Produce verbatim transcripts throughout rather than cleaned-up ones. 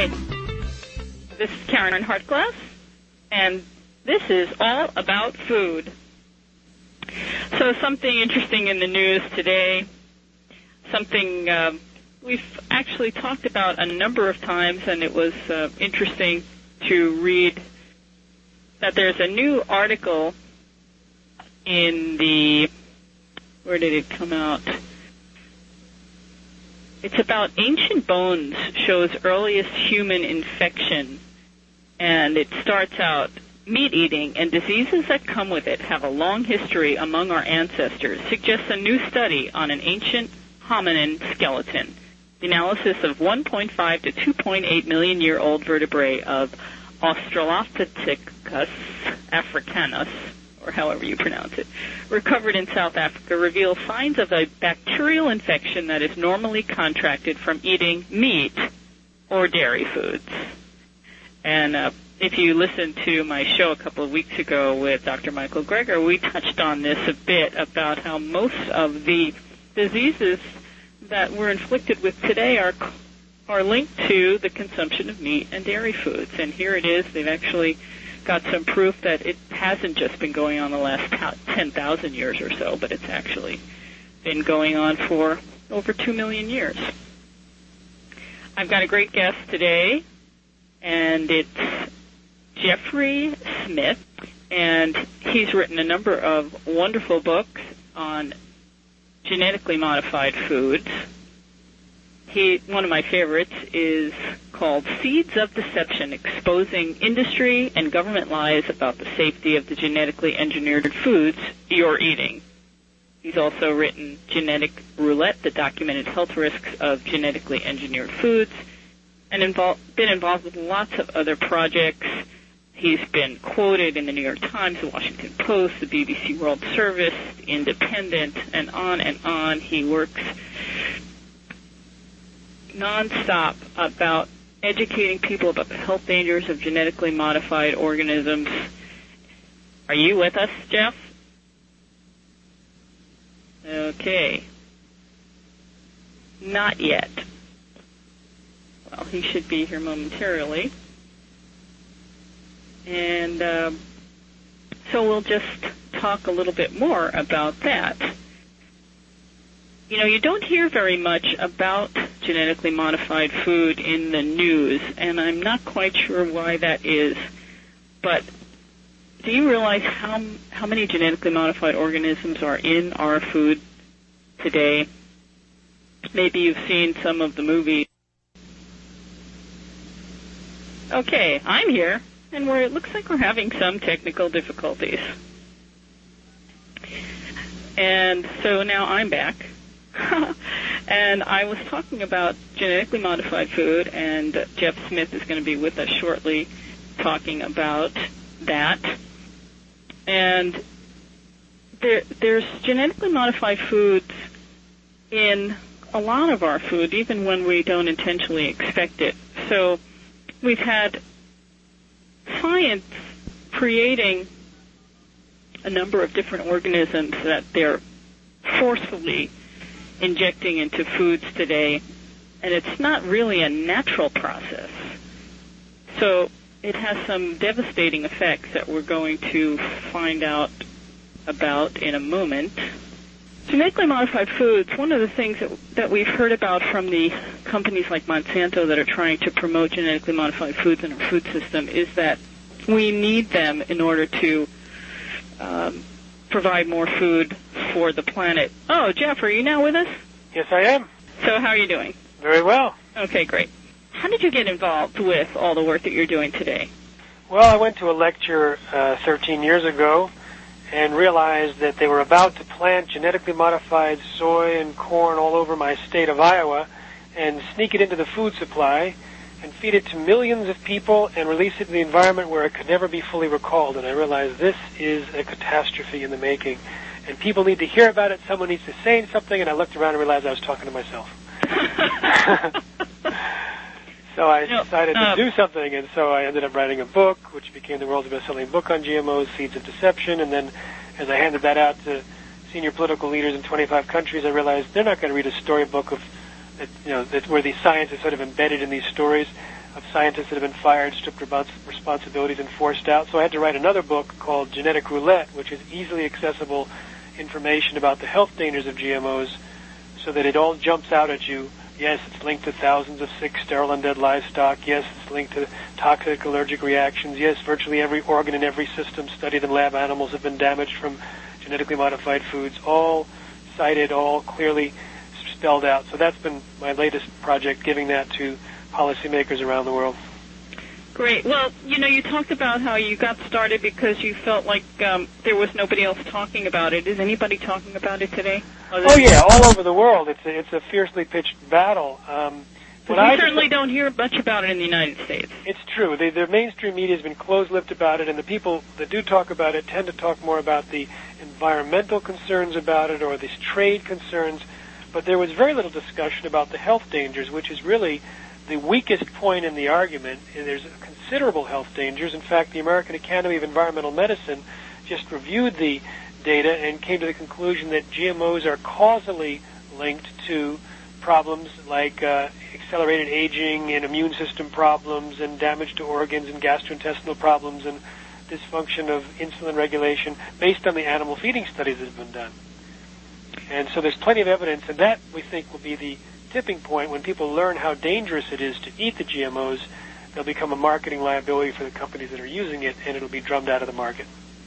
Hi, this is Karen Hartglass, and this is all about food. So something interesting in the news today, something uh, we've actually talked about a number of times, and it was uh, interesting to read that there's a new article in the, where did it come out? It's about ancient bones shows earliest human infection, and it starts out, meat eating and diseases that come with it have a long history among our ancestors, suggests a new study on an ancient hominin skeleton. The analysis of one point five to two point eight million year old vertebrae of Australopithecus africanus, or however you pronounce it, recovered in South Africa, reveal signs of a bacterial infection that is normally contracted from eating meat or dairy foods. And uh, if you listened to my show a couple of weeks ago with Doctor Michael Greger, we touched on this a bit about how most of the diseases that we're inflicted with today are are linked to the consumption of meat and dairy foods. And here it is. They've actually got some proof that it hasn't just been going on the last ten thousand years or so, but it's actually been going on for over two million years. I've got a great guest today, and it's Jeffrey Smith, and he's written a number of wonderful books on genetically modified foods. He, one of my favorites is called Seeds of Deception, Exposing Industry and Government Lies About the Safety of the Genetically Engineered Foods You're Eating. He's also written Genetic Roulette, the documented health risks of genetically engineered foods, and involved, been involved with lots of other projects. He's been quoted in the New York Times, the Washington Post, the B B C World Service, Independent, and on and on. He works nonstop about educating people about the health dangers of genetically modified organisms. Are you with us, Jeff? Okay. Not yet. Well, he should be here momentarily. And uh, so we'll just talk a little bit more about that. You know, you don't hear very much about genetically modified food in the news, and I'm not quite sure why that is. But do you realize how how many genetically modified organisms are in our food today? Maybe you've seen some of the movies. Okay, I'm here, and we're, it looks like we're having some technical difficulties. And so now I'm back. And I was talking about genetically modified food, and uh, Jeff Smith is going to be with us shortly talking about that. And there, there's genetically modified foods in a lot of our food, even when we don't intentionally expect it. So we've had science creating a number of different organisms that they're forcefully injecting into foods today, and it's not really a natural process. So it has some devastating effects that we're going to find out about in a moment. Genetically modified foods, one of the things that, that we've heard about from the companies like Monsanto that are trying to promote genetically modified foods in our food system is that we need them in order to um, provide more food for the planet. Oh, Jeff, are you now with us? Yes, I am. So how are you doing? Very well. Okay, great. How did you get involved with all the work that you're doing today? Well, I went to a lecture uh, thirteen years ago and realized that they were about to plant genetically modified soy and corn all over my state of Iowa and sneak it into the food supply and feed it to millions of people and release it in the environment where it could never be fully recalled. And I realized this is a catastrophe in the making. And people need to hear about it. Someone needs to say something. And I looked around and realized I was talking to myself. So I no, decided uh, to do something. And so I ended up writing a book, which became the world's best-selling book on G M Os, Seeds of Deception. And then as I handed that out to senior political leaders in twenty-five countries, I realized they're not going to read a storybook of, you know, that's where the science is sort of embedded in these stories. of scientists that have been fired, stripped of responsibilities, and forced out. So I had to write another book called Genetic Roulette, which is easily accessible information about the health dangers of G M Os, so that it all jumps out at you. Yes, it's linked to thousands of sick, sterile, and dead livestock. Yes, it's linked to toxic allergic reactions. Yes, virtually every organ in every system studied in lab animals have been damaged from genetically modified foods, all cited, all clearly spelled out. So that's been my latest project, giving that to policymakers around the world. Great. Well, you know, you talked about how you got started because you felt like um, there was nobody else talking about it. Is anybody talking about it today? Oh, yeah, all over the world. It's a, it's a fiercely pitched battle. Um, we I certainly just, don't hear much about it in the United States. It's true. The, the mainstream media has been close-lipped about it, and the people that do talk about it tend to talk more about the environmental concerns about it or these trade concerns. But there was very little discussion about the health dangers, which is really the weakest point in the argument. There's considerable health dangers. In fact, the American Academy of Environmental Medicine just reviewed the data and came to the conclusion that G M Os are causally linked to problems like uh, accelerated aging and immune system problems and damage to organs and gastrointestinal problems and dysfunction of insulin regulation based on the animal feeding studies that have been done. And so there's plenty of evidence, and that, we think, will be the tipping point. When people learn how dangerous it is to eat the G M Os, they'll become a marketing liability for the companies that are using it, and it'll be drummed out of the market.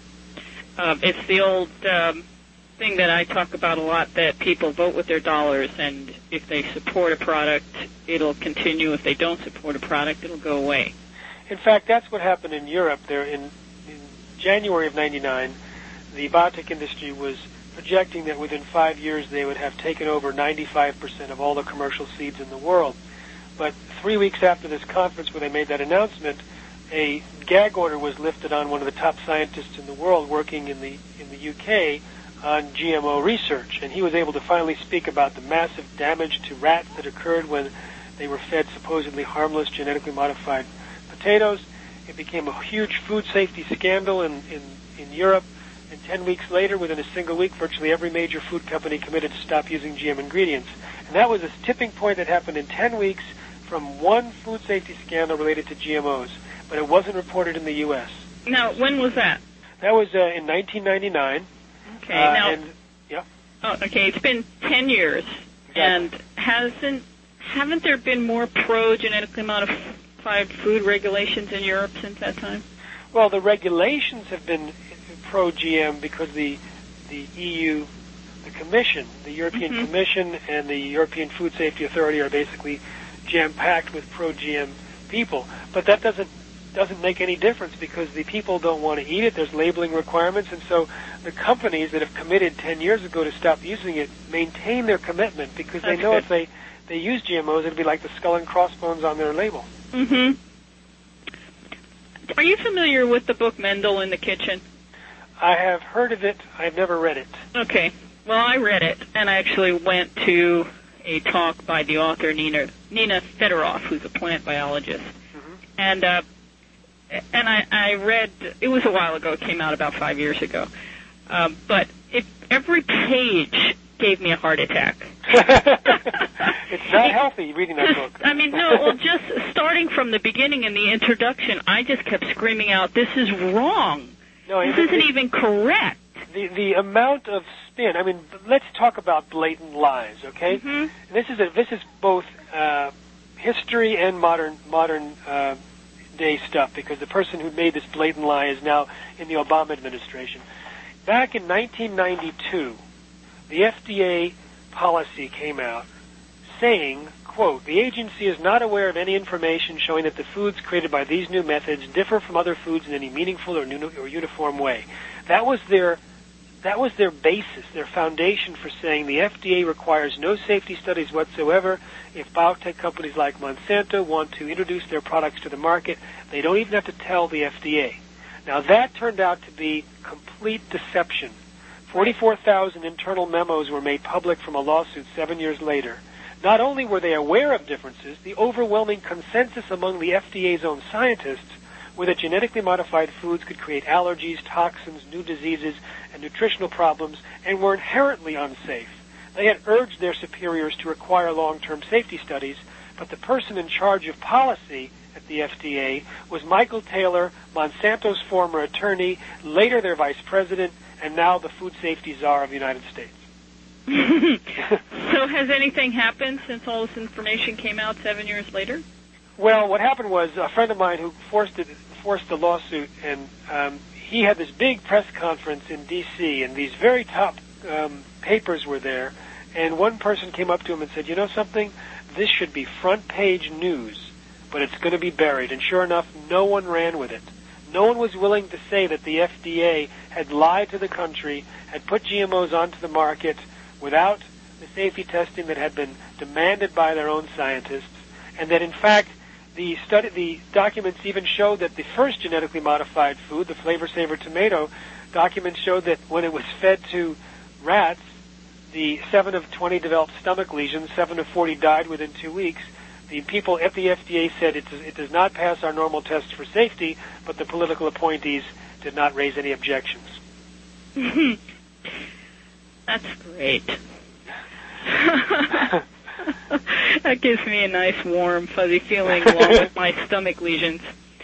Um, it's the old um, thing that I talk about a lot, that people vote with their dollars, and if they support a product, it'll continue. If they don't support a product, it'll go away. In fact, that's what happened in Europe. There, in, in January of ninety-nine, the biotech industry was projecting that within five years they would have taken over ninety-five percent of all the commercial seeds in the world. But three weeks after this conference where they made that announcement, a gag order was lifted on one of the top scientists in the world working in the in the U K on G M O research, and he was able to finally speak about the massive damage to rats that occurred when they were fed supposedly harmless genetically modified potatoes. It became a huge food safety scandal in, in, in Europe, and ten weeks later, within a single week, virtually every major food company committed to stop using G M ingredients. And that was a tipping point that happened in ten weeks from one food safety scandal related to G M Os. But it wasn't reported in the U S. Now, when was that? That was uh, in nineteen ninety-nine. Okay, uh, now... And, yeah. Oh, okay, it's been ten years. Exactly. And hasn't, haven't there been more pro-genetically modified food regulations in Europe since that time? Well, the regulations have been pro-G M because the the E U, the Commission, the European mm-hmm. Commission and the European Food Safety Authority are basically jam-packed with pro-G M people. But that doesn't doesn't make any difference because the people don't want to eat it. There's labeling requirements, and so the companies that have committed ten years ago to stop using it maintain their commitment because That's they know good. if they, they use G M Os, it'll be like the skull and crossbones on their label. Mm-hmm. Are you familiar with the book Mendel in the Kitchen? I have heard of it. I've never read it. Okay. Well, I read it, and I actually went to a talk by the author, Nina Nina Fedorov, who's a plant biologist. Mm-hmm. And uh, and I, I read, it was a while ago, it came out about five years ago, um, but it, every page gave me a heart attack. It's not healthy reading that book. I mean, no, well, just starting from the beginning in the introduction, I just kept screaming out, this is wrong. No, this it, isn't it, even correct. The the amount of spin. I mean, let's talk about blatant lies, okay? Mm-hmm. This is a, this is both uh, history and modern modern uh, day stuff because the person who made this blatant lie is now in the Obama administration. Back in nineteen ninety-two, the F D A policy came out saying, quote, the agency is not aware of any information showing that the foods created by these new methods differ from other foods in any meaningful or, new, or uniform way. That was their that was their basis, their foundation for saying the F D A requires no safety studies whatsoever. If biotech companies like Monsanto want to introduce their products to the market, they don't even have to tell the F D A. Now that turned out to be complete deception. forty-four thousand internal memos were made public from a lawsuit seven years later. Not only were they aware of differences, the overwhelming consensus among the F D A's own scientists were that genetically modified foods could create allergies, toxins, new diseases, and nutritional problems, and were inherently unsafe. They had urged their superiors to require long-term safety studies, but the person in charge of policy at the F D A was Michael Taylor, Monsanto's former attorney, later their vice president, and now the food safety czar of the United States. So has anything happened since all this information came out seven years later? Well, what happened was a friend of mine who forced it, forced the lawsuit, and um, he had this big press conference in D C, and these very top um, papers were there, and one person came up to him and said, you know something, this should be front page news, but it's going to be buried. And sure enough, no one ran with it. No one was willing to say that the F D A had lied to the country, had put G M Os onto the market without the safety testing that had been demanded by their own scientists, and that in fact the study, the documents even showed that the first genetically modified food, the Flavor Saver tomato, documents showed that when it was fed to rats, the seven of twenty developed stomach lesions, seven of forty died within two weeks. The people at the F D A said it does, it does not pass our normal tests for safety, but the political appointees did not raise any objections. That's great. That gives me a nice, warm, fuzzy feeling along with my stomach lesions.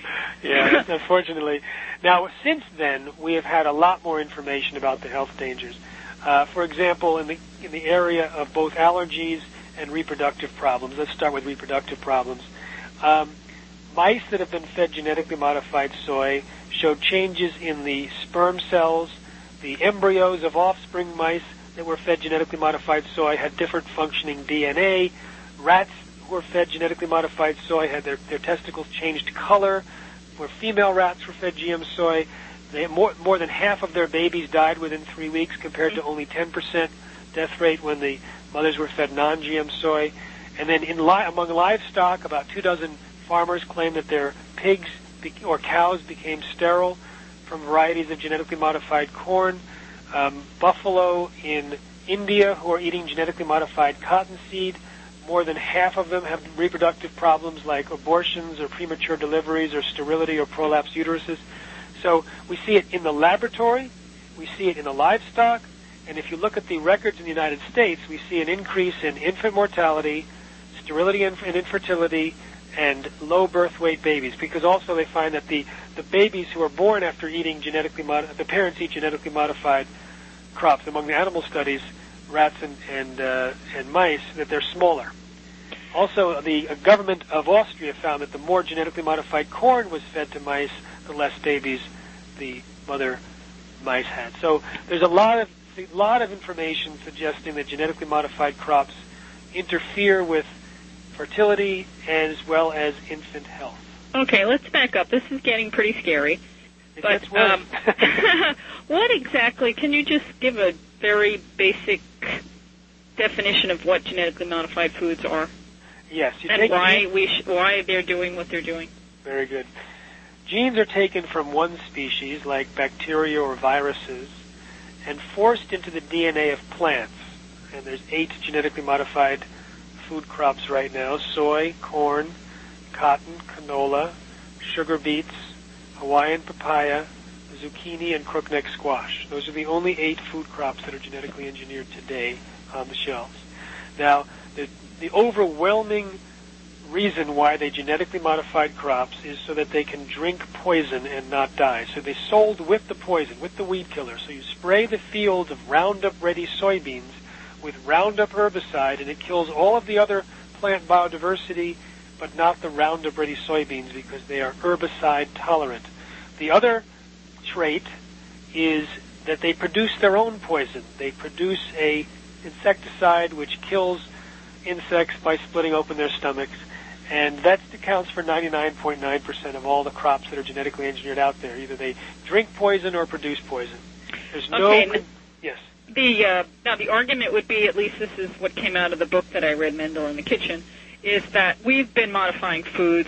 Yeah, unfortunately. Now, since then, we have had a lot more information about the health dangers. Uh, for example, in the in the area of both allergies and reproductive problems. Let's start with reproductive problems. Um, mice that have been fed genetically modified soy showed changes in the sperm cells. The embryos of offspring mice that were fed genetically modified soy had different functioning D N A. Rats who were fed genetically modified soy had their, their testicles changed color. Where female rats were fed G M soy, they, more, more than half of their babies died within three weeks compared to only ten percent death rate when the mothers were fed non-G M soy. And then in li- among livestock, about two dozen farmers claim that their pigs be- or cows became sterile from varieties of genetically modified corn. Um, buffalo in India who are eating genetically modified cottonseed, more than half of them have reproductive problems like abortions or premature deliveries or sterility or prolapsed uteruses. So we see it in the laboratory, we see it in the livestock, and if you look at the records in the United States, we see an increase in infant mortality, sterility and infertility, and low birth weight babies, because also they find that the, the babies who are born after eating genetically modified, the parents eat genetically modified crops. Among the animal studies, rats and, and, uh, and mice, that they're smaller. Also, the uh, government of Austria found that the more genetically modified corn was fed to mice, the less babies the mother mice had. So there's a lot of a lot of information suggesting that genetically modified crops interfere with fertility as well as infant health. Okay, let's back up. This is getting pretty scary. It but gets worse. Um, what exactly, can you just give a very basic definition of what genetically modified foods are? Yes. You and take why we sh- why they're doing what they're doing? Very good. Genes are taken from one species, like bacteria or viruses, and forced into the D N A of plants. And there's eight genetically modified food crops right now: soy, corn, cotton, canola, sugar beets, Hawaiian papaya, zucchini, and crookneck squash. Those are the only eight food crops that are genetically engineered today on the shelves. Now, the, the overwhelming reason why they genetically modified crops is so that they can drink poison and not die. So they sold with the poison, with the weed killer. So you spray the fields of Roundup-ready soybeans with Roundup herbicide, and it kills all of the other plant biodiversity, but not the Roundup-ready soybeans because they are herbicide tolerant. The other trait is that they produce their own poison. They produce a insecticide which kills insects by splitting open their stomachs, and that accounts for ninety-nine point nine percent of all the crops that are genetically engineered out there. Either they drink poison or produce poison. There's no... Okay, yes. The, uh, now, the argument would be, at least this is what came out of the book that I read, Mendel in the Kitchen, is that we've been modifying foods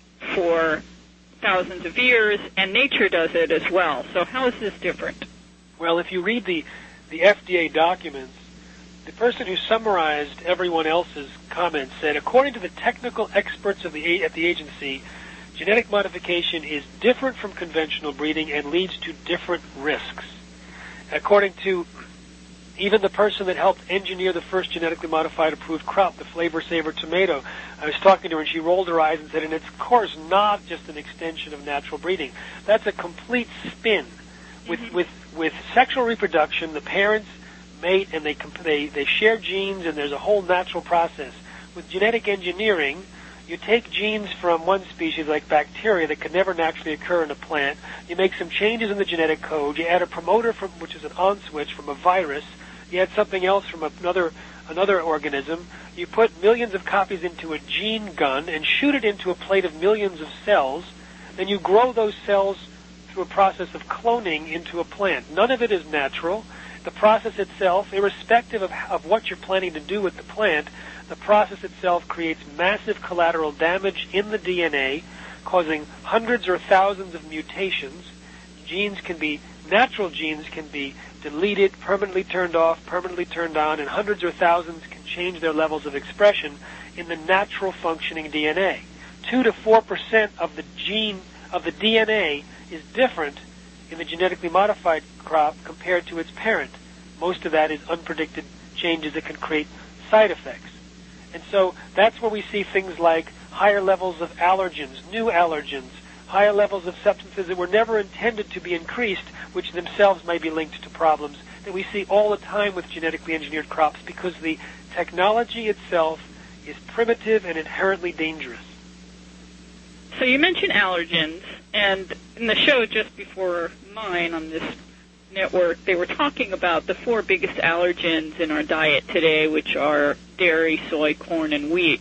for thousands of years, and nature does it as well. So how is this different? Well, if you read the, the F D A documents, the person who summarized everyone else's comments said, according to the technical experts of the at the agency, genetic modification is different from conventional breeding and leads to different risks. According to Even the person that helped engineer the first genetically modified approved crop, the Flavor Saver tomato, I was talking to her and she rolled her eyes and said, and it's of course not just an extension of natural breeding. That's a complete spin. With mm-hmm. with with sexual reproduction, the parents mate and they they they share genes and there's a whole natural process. With genetic engineering, you take genes from one species like bacteria that could never naturally occur in a plant. You make some changes in the genetic code. You add a promoter, from, which is an on switch from a virus. You add something else from another another organism. You put millions of copies into a gene gun and shoot it into a plate of millions of cells. Then you grow those cells through a process of cloning into a plant. None of it is natural. The process itself, irrespective of, of what you're planning to do with the plant, the process itself creates massive collateral damage in the D N A, causing hundreds or thousands of mutations. Genes can be, natural genes can be deleted, permanently turned off, permanently turned on, and hundreds or thousands can change their levels of expression in the natural functioning D N A. Two to four percent of the gene, of the D N A is different in the genetically modified crop compared to its parent. Most of that is unpredicted changes that can create side effects. And so that's where we see things like higher levels of allergens, new allergens, higher levels of substances that were never intended to be increased, which themselves may be linked to problems that we see all the time with genetically engineered crops because the technology itself is primitive and inherently dangerous. So you mentioned allergens, and in the show just before mine on this network, they were talking about the four biggest allergens in our diet today, which are dairy, soy, corn, and wheat.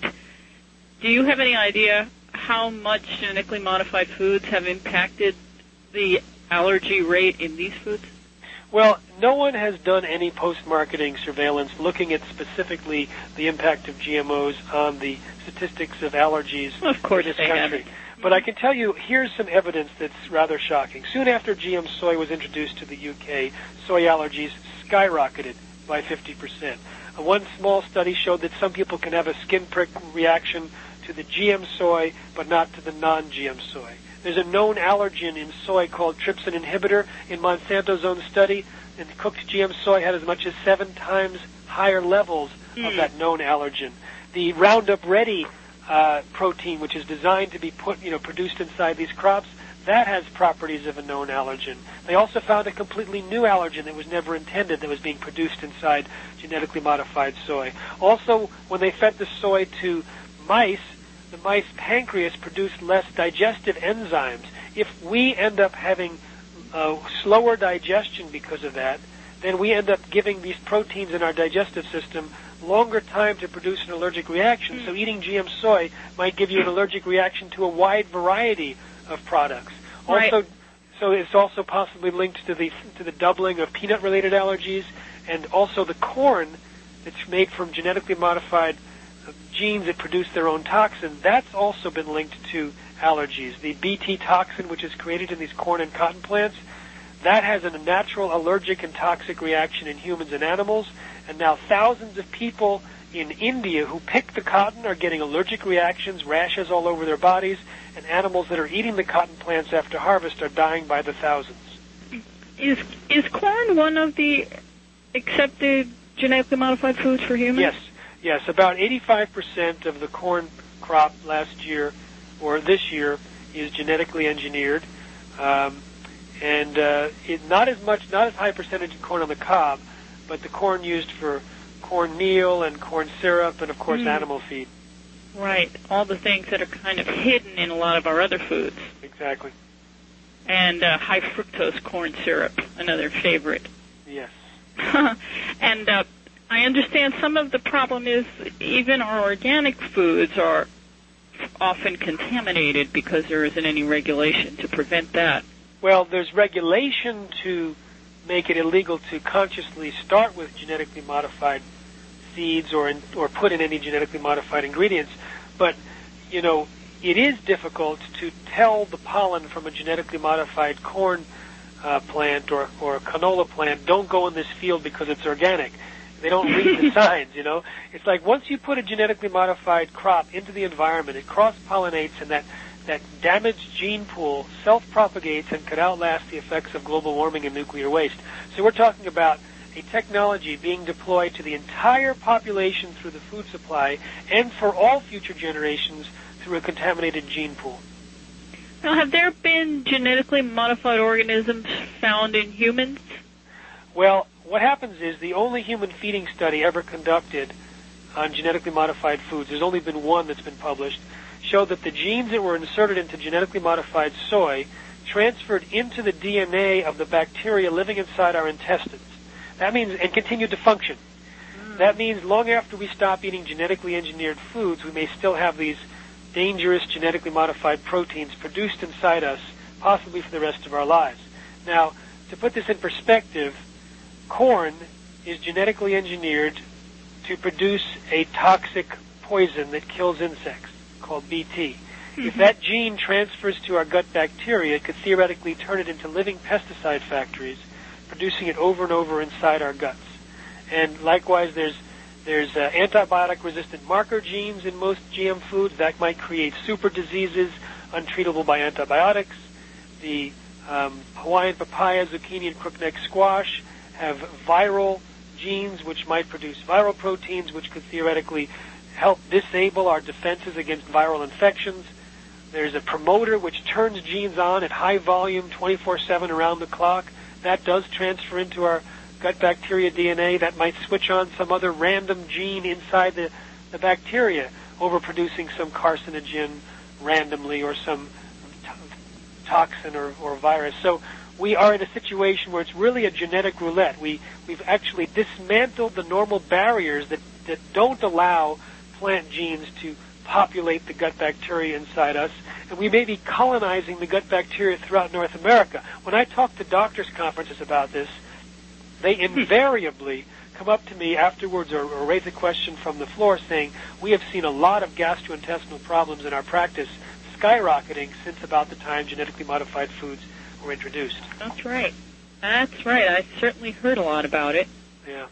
Do you have any idea how much genetically modified foods have impacted the allergy rate in these foods? Well, no one has done any post-marketing surveillance looking at specifically the impact of G M Os on the statistics of allergies of course in this they country. Haven't. But I can tell you, here's some evidence that's rather shocking. Soon after G M soy was introduced to the U K, soy allergies skyrocketed by fifty percent. Uh, one small study showed that some people can have a skin prick reaction to the G M soy, but not to the non-G M soy. There's a known allergen in soy called trypsin inhibitor. In Monsanto's own study, and cooked G M soy had as much as seven times higher levels mm. of that known allergen. The Roundup Ready uh, protein, which is designed to be put, you know, produced inside these crops, that has properties of a known allergen. They also found a completely new allergen that was never intended that was being produced inside genetically modified soy. Also, when they fed the soy to mice, the mice pancreas produced less digestive enzymes. If we end up having uh, slower digestion because of that, then we end up giving these proteins in our digestive system longer time to produce an allergic reaction. So eating G M soy might give you an allergic reaction to a wide variety of products. Right. Also, so it's also possibly linked to the to the doubling of peanut-related allergies, and also the corn that's made from genetically modified genes that produce their own toxin. That's also been linked to allergies. The B T toxin, which is created in these corn and cotton plants, that has a natural allergic and toxic reaction in humans and animals. And now thousands of people in India who pick the cotton are getting allergic reactions, rashes all over their bodies, and animals that are eating the cotton plants after harvest are dying by the thousands. Is is corn one of the accepted genetically modified foods for humans? Yes, yes. About eighty-five percent of the corn crop last year or this year is genetically engineered, um, and uh, it, not as much, not as high percentage of corn on the cob, but the corn used for cornmeal and corn syrup and, of course, mm. animal feed. Right. All the things that are kind of hidden in a lot of our other foods. Exactly. And uh, high fructose corn syrup, another favorite. Yes. And uh, I understand some of the problem is even our organic foods are often contaminated because there isn't any regulation to prevent that. Well, there's regulation to make it illegal to consciously start with genetically modified seeds or in, or put in any genetically modified ingredients. But, you know, it is difficult to tell the pollen from a genetically modified corn uh, plant or, or a canola plant, don't go in this field because it's organic. They don't read the signs, you know. It's like once you put a genetically modified crop into the environment, it cross-pollinates, and that that damaged gene pool self-propagates and could outlast the effects of global warming and nuclear waste. So we're talking about a technology being deployed to the entire population through the food supply and for all future generations through a contaminated gene pool. Now, have there been genetically modified organisms found in humans? Well, what happens is the only human feeding study ever conducted on genetically modified foods, there's only been one that's been published, showed that the genes that were inserted into genetically modified soy transferred into the D N A of the bacteria living inside our intestines. That means, and continued to function. Mm. That means long after we stop eating genetically engineered foods, we may still have these dangerous genetically modified proteins produced inside us, possibly for the rest of our lives. Now, to put this in perspective, corn is genetically engineered to produce a toxic poison that kills insects called B T. Mm-hmm. If that gene transfers to our gut bacteria, it could theoretically turn it into living pesticide factories, producing it over and over inside our guts. And likewise, there's there's uh, antibiotic-resistant marker genes in most G M foods that might create super diseases untreatable by antibiotics. The um, Hawaiian papaya, zucchini, and crookneck squash have viral genes which might produce viral proteins which could theoretically help disable our defenses against viral infections. There's a promoter which turns genes on at high volume twenty-four seven around the clock. That does transfer into our gut bacteria D N A. That might switch on some other random gene inside the, the bacteria, overproducing some carcinogen randomly or some t- toxin or, or virus. So we are in a situation where it's really a genetic roulette. We, we've actually dismantled the normal barriers that, that don't allow plant genes to populate the gut bacteria inside us, and we may be colonizing the gut bacteria throughout North America. When I talk to doctors' conferences about this, they invariably come up to me afterwards or, or raise a question from the floor saying, we have seen a lot of gastrointestinal problems in our practice skyrocketing since about the time genetically modified foods were introduced. That's right. That's right. I certainly heard a lot about it. Yeah.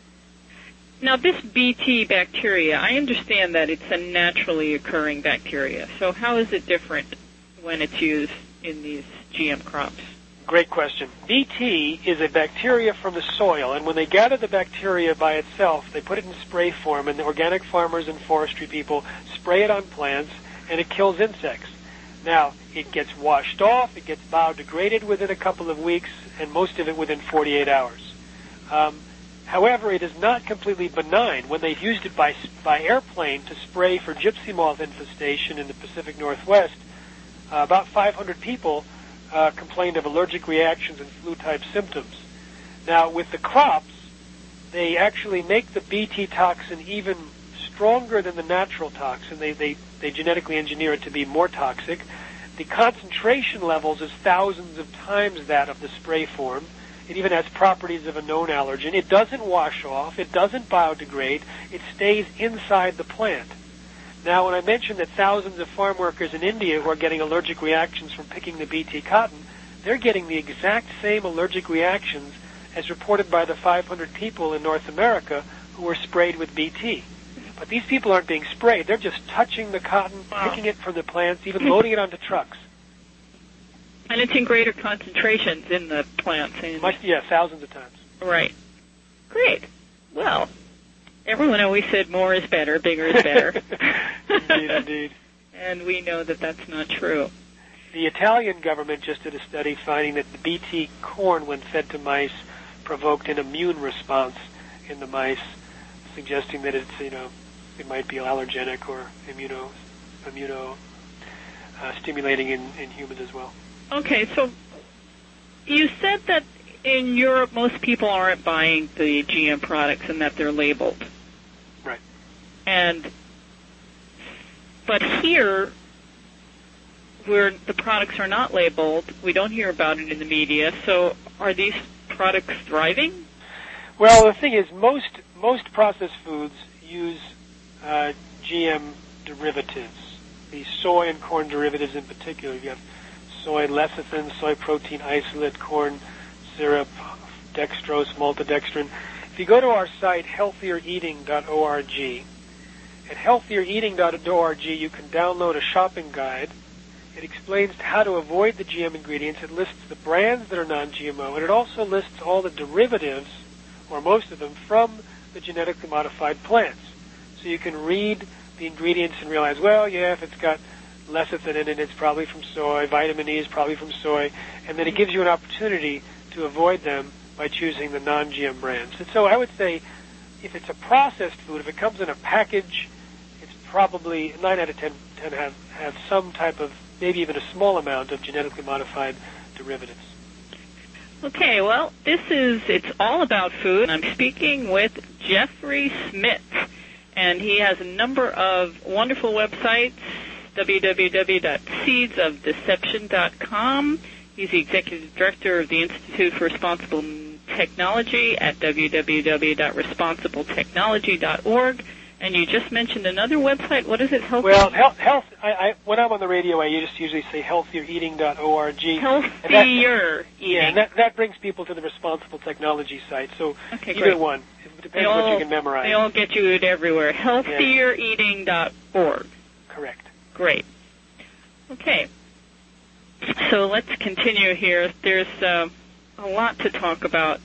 Now, this B T bacteria, I understand that it's a naturally occurring bacteria. So how is it different when it's used in these G M crops? Great question. B T is a bacteria from the soil, and when they gather the bacteria by itself, they put it in spray form, and the organic farmers and forestry people spray it on plants, and it kills insects. Now, it gets washed off, it gets biodegraded within a couple of weeks, and most of it within forty-eight hours. Um, However, it is not completely benign. When they've used it by by airplane to spray for gypsy moth infestation in the Pacific Northwest, uh, about five hundred people uh, complained of allergic reactions and flu-type symptoms. Now, with the crops, they actually make the B T toxin even stronger than the natural toxin. They, they, they genetically engineer it to be more toxic. The concentration levels is thousands of times that of the spray form. It even has properties of a known allergen. It doesn't wash off. It doesn't biodegrade. It stays inside the plant. Now, when I mentioned that thousands of farm workers in India who are getting allergic reactions from picking the B T cotton, they're getting the exact same allergic reactions as reported by the five hundred people in North America who were sprayed with B T. But these people aren't being sprayed. They're just touching the cotton, wow. picking it from the plants, even loading it onto trucks. And it's in greater concentrations in the plants. And Much, yeah, thousands of times. Right. Great. Well, everyone always said more is better, bigger is better. Indeed, indeed. And we know that that's not true. The Italian government just did a study finding that the B T corn, when fed to mice, provoked an immune response in the mice, suggesting that it's, you know, it might be allergenic or immuno, immuno uh, stimulating in, in humans as well. Okay, so you said that in Europe most people aren't buying the G M products and that they're labeled. Right. And but here, where the products are not labeled, we don't hear about it in the media. So are these products thriving? Well, the thing is, most most processed foods use uh, G M derivatives. The soy and corn derivatives in particular. You have soy lecithin, soy protein isolate, corn syrup, dextrose, maltodextrin. If you go to our site, healthier eating dot org, at healthier eating dot org you can download a shopping guide. It explains how to avoid the G M ingredients. It lists the brands that are non G M O, and it also lists all the derivatives or most of them, from the genetically modified plants. So you can read the ingredients and realize, well, yeah, if it's got lecithin in it, it's probably from soy, vitamin E is probably from soy, and then it gives you an opportunity to avoid them by choosing the non-G M brands. And so I would say if it's a processed food, if it comes in a package, it's probably nine out of ten, ten have, have some type of, maybe even a small amount of genetically modified derivatives. Okay, well, this is It's All About Food. I'm speaking with Jeffrey Smith, and he has a number of wonderful websites, w w w dot seeds of deception dot com. He's the Executive Director of the Institute for Responsible Technology at w w w dot responsible technology dot org. And you just mentioned another website. What is it? Health. Well, health. health I, I, when I'm on the radio, I just usually say healthier eating dot org. Healthier Eating. Yeah, and that, that brings people to the Responsible Technology site. So okay, either great. one. It depends all, what you can memorize. They all get you it everywhere. healthier eating dot org. Correct. Great. Okay. So let's continue here. There's uh, a lot to talk about.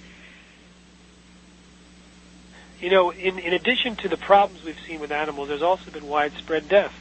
You know, in, in addition to the problems we've seen with animals, there's also been widespread death.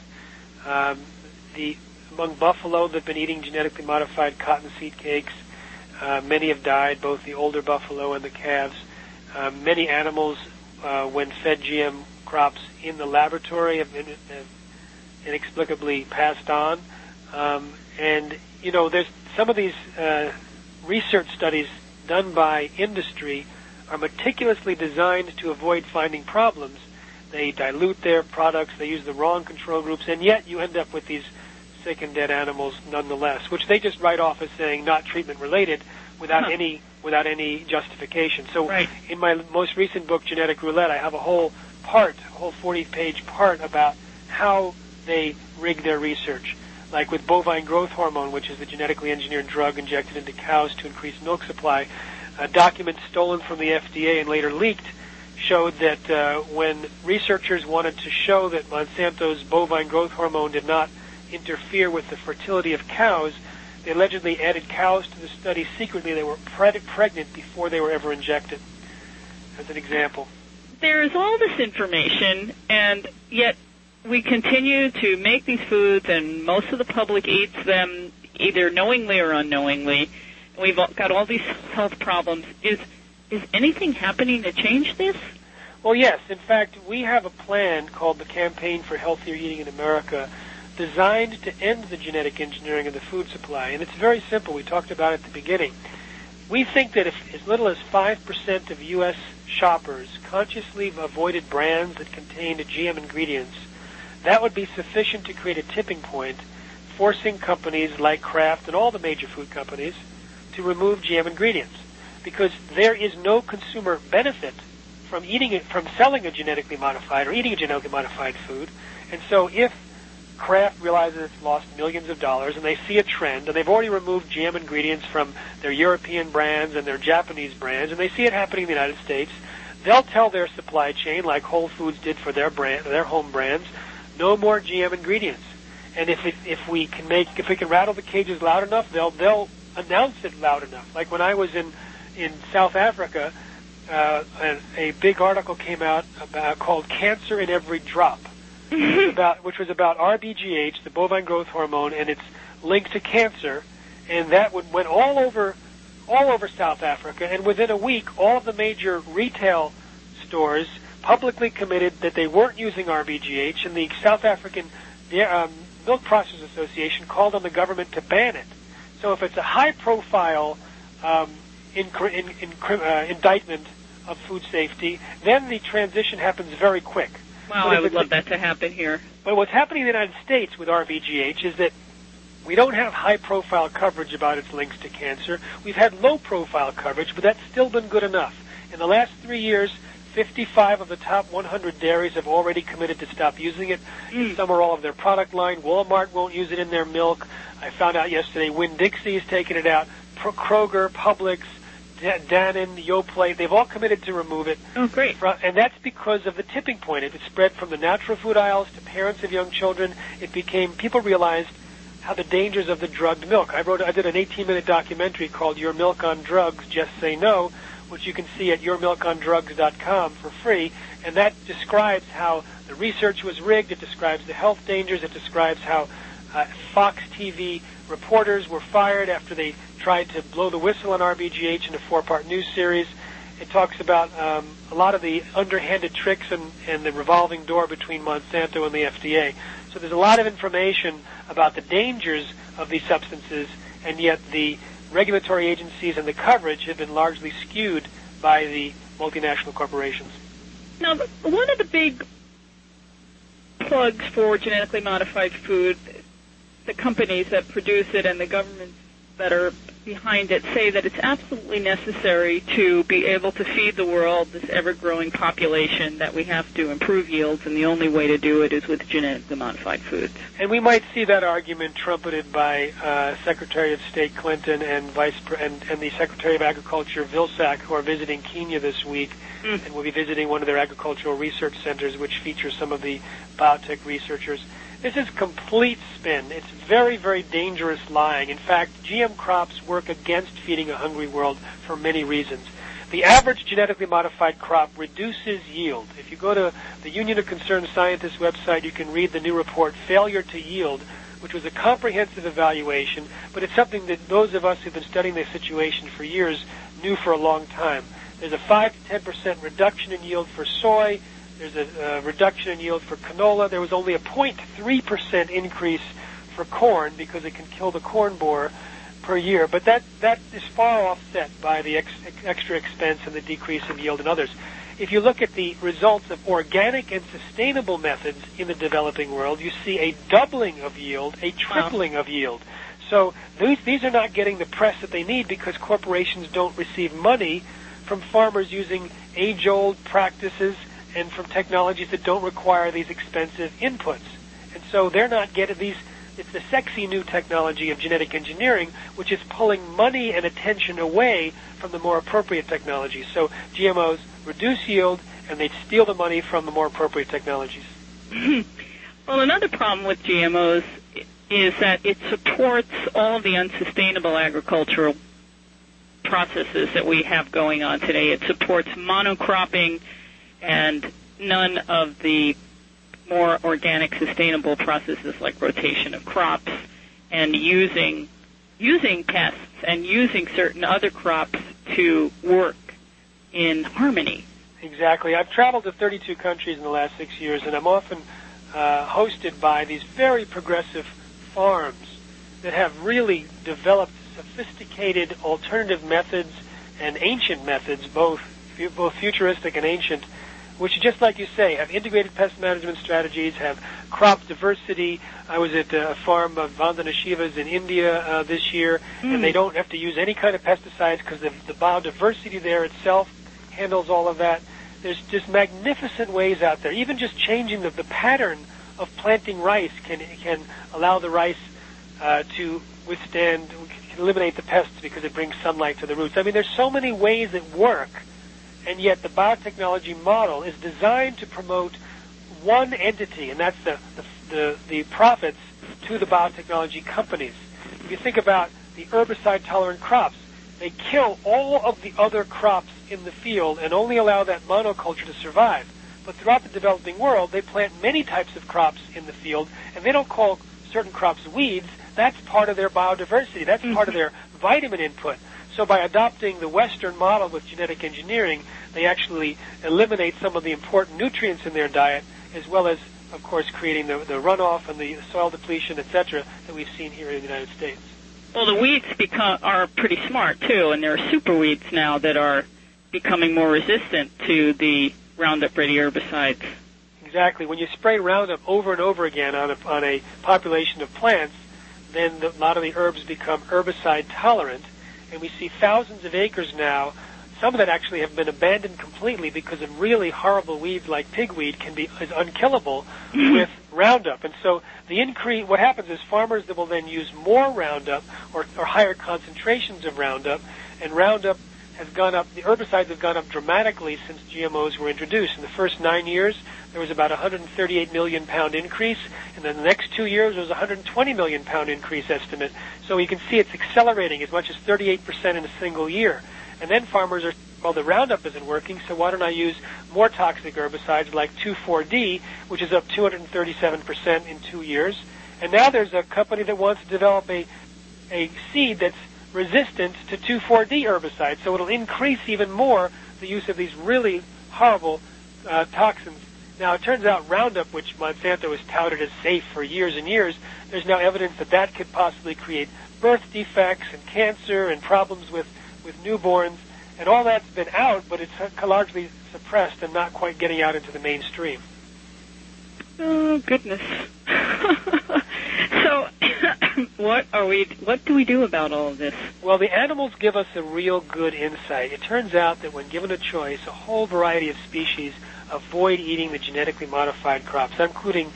Um, the among buffalo that have been eating genetically modified cottonseed cakes, uh, many have died, both the older buffalo and the calves. Uh, many animals, uh, when fed G M crops in the laboratory, have, been, have inexplicably passed on. Um, and, you know, there's some of these uh, research studies done by industry are meticulously designed to avoid finding problems. They dilute their products, they use the wrong control groups, and yet you end up with these sick and dead animals nonetheless, which they just write off as saying not treatment related without huh. any without any justification. So right. in my most recent book, Genetic Roulette, I have a whole part, a whole forty-page part about how they rig their research. Like with bovine growth hormone, which is the genetically engineered drug injected into cows to increase milk supply, uh, documents stolen from the F D A and later leaked showed that uh, when researchers wanted to show that Monsanto's bovine growth hormone did not interfere with the fertility of cows, they allegedly added cows to the study secretly. They were pre- pregnant before they were ever injected, as an example. There is all this information, and yet we continue to make these foods, and most of the public eats them either knowingly or unknowingly. We've got all these health problems. Is is anything happening to change this? Well, yes. In fact, we have a plan called the Campaign for Healthier Eating in America, designed to end the genetic engineering of the food supply. And it's very simple. We talked about it at the beginning. We think that if as little as five percent of U S shoppers consciously avoided brands that contained G M ingredients, that would be sufficient to create a tipping point, forcing companies like Kraft and all the major food companies to remove G M ingredients. Because there is no consumer benefit from eating it, from selling a genetically modified or eating a genetically modified food. And so if Kraft realizes it's lost millions of dollars and they see a trend, and they've already removed G M ingredients from their European brands and their Japanese brands, and they see it happening in the United States, they'll tell their supply chain, like Whole Foods did for their brand, their home brands, no more G M ingredients. And if it, if we can make if we can rattle the cages loud enough, they'll they'll announce it loud enough. Like when I was in in South Africa, uh, a, a big article came out about called "Cancer in Every Drop," which was about which was about R B G H, the bovine growth hormone, and its link to cancer, and that would, went all over all over South Africa. And within a week, all of the major retail stores publicly committed that they weren't using R B G H, and the South African um, Milk Processors Association called on the government to ban it. So if it's a high-profile um, in, in, in, uh, indictment of food safety, then the transition happens very quick. Wow, I would love that to happen here. But what's happening in the United States with R B G H is that we don't have high-profile coverage about its links to cancer. We've had low-profile coverage, but that's still been good enough. In the last three years, fifty-five of the top one hundred dairies have already committed to stop using it. Mm. Some are all of their product line. Walmart won't use it in their milk. I found out yesterday Winn-Dixie has taken it out. Kroger, Publix, Dannon, Yoplait, they've all committed to remove it. Oh, great. And that's because of the tipping point. It spread from the natural food aisles to parents of young children. It became, people realized how the dangers of the drugged milk. I wrote, I did an eighteen-minute documentary called Your Milk on Drugs, Just Say No, which you can see at your milk on drugs dot com for free, and that describes how the research was rigged, it describes the health dangers, it describes how uh, Fox T V reporters were fired after they tried to blow the whistle on R B G H in a four-part news series. It talks about um, a lot of the underhanded tricks and, and the revolving door between Monsanto and the F D A. So there's a lot of information about the dangers of these substances, and yet the regulatory agencies and the coverage have been largely skewed by the multinational corporations. Now, one of the big plugs for genetically modified food, the companies that produce it and the governments that are behind it say that it's absolutely necessary to be able to feed the world, this ever-growing population, that we have to improve yields, and the only way to do it is with genetically modified foods. And we might see that argument trumpeted by uh, Secretary of State Clinton and Vice Pre- and, and the Secretary of Agriculture Vilsack, who are visiting Kenya this week, mm. and will be visiting one of their agricultural research centers, which features some of the biotech researchers. This is complete spin. It's very, very dangerous lying. In fact, G M crops work against feeding a hungry world for many reasons. The average genetically modified crop reduces yield. If you go to the Union of Concerned Scientists website, you can read the new report, Failure to Yield, which was a comprehensive evaluation, but it's something that those of us who've been studying this situation for years knew for a long time. There's a five to ten percent reduction in yield for soy. There's a uh, reduction in yield for canola. There was only a zero point three percent increase for corn because it can kill the corn borer per year. But that, that is far offset by the ex- extra expense and the decrease in yield in others. If you look at the results of organic and sustainable methods in the developing world, you see a doubling of yield, a tripling wow. of yield. So these, these are not getting the press that they need because corporations don't receive money from farmers using age-old practices and from technologies that don't require these expensive inputs. And so they're not getting these, it's the sexy new technology of genetic engineering, which is pulling money and attention away from the more appropriate technologies. So G M Os reduce yield, and they steal the money from the more appropriate technologies. Well, another problem with G M Os is that it supports all of the unsustainable agricultural processes that we have going on today. It supports monocropping and none of the more organic, sustainable processes like rotation of crops and using using pests and using certain other crops to work in harmony. Exactly. I've traveled to thirty-two countries in the last six years, and I'm often uh, hosted by these very progressive farms that have really developed sophisticated alternative methods and ancient methods, both both futuristic and ancient, which, just like you say, have integrated pest management strategies, have crop diversity. I was at a farm of Vandana Shivas in India uh, this year, mm. and they don't have to use any kind of pesticides because the, the biodiversity there itself handles all of that. There's just magnificent ways out there. Even just changing the, the pattern of planting rice can can allow the rice uh, to withstand, can eliminate the pests because it brings sunlight to the roots. I mean, there's so many ways that work. And yet the biotechnology model is designed to promote one entity, and that's the, the, the, the profits to the biotechnology companies. If you think about the herbicide-tolerant crops, they kill all of the other crops in the field and only allow that monoculture to survive. But throughout the developing world, they plant many types of crops in the field, and they don't call certain crops weeds. That's part of their biodiversity. That's part of their vitamin input. So by adopting the Western model with genetic engineering, they actually eliminate some of the important nutrients in their diet, as well as, of course, creating the, the runoff and the soil depletion, et cetera, that we've seen here in the United States. Well, the weeds become are pretty smart, too, and there are super weeds now that are becoming more resistant to the Roundup-Ready herbicides. Exactly. When you spray Roundup over and over again on a, on a population of plants, then the, a lot of the herbs become herbicide-tolerant, and we see thousands of acres now. Some of that actually have been abandoned completely because of really horrible weeds like pigweed can be is unkillable with Roundup. And so the increase, what happens is farmers that will then use more Roundup or, or higher concentrations of Roundup, and Roundup has gone up, the herbicides have gone up dramatically since G M Os were introduced. In the first nine years, there was about a one hundred thirty-eight million pound increase, and then the next two years there was a one hundred twenty million pound increase estimate. So you can see it's accelerating as much as thirty-eight percent in a single year. And then farmers are well, the Roundup isn't working, so why don't I use more toxic herbicides like two four D, which is up two hundred thirty-seven percent in two years. And now there's a company that wants to develop a, a seed that's resistant to two four D herbicides, so it'll increase even more the use of these really horrible uh, toxins. Now, it turns out Roundup, which Monsanto has touted as safe for years and years, there's now evidence that that could possibly create birth defects and cancer and problems with, with newborns, and all that's been out, but it's largely suppressed and not quite getting out into the mainstream. Oh, goodness. So, what are we? What do we do about all of this? Well, the animals give us a real good insight. It turns out that when given a choice, a whole variety of species avoid eating the genetically modified crops, including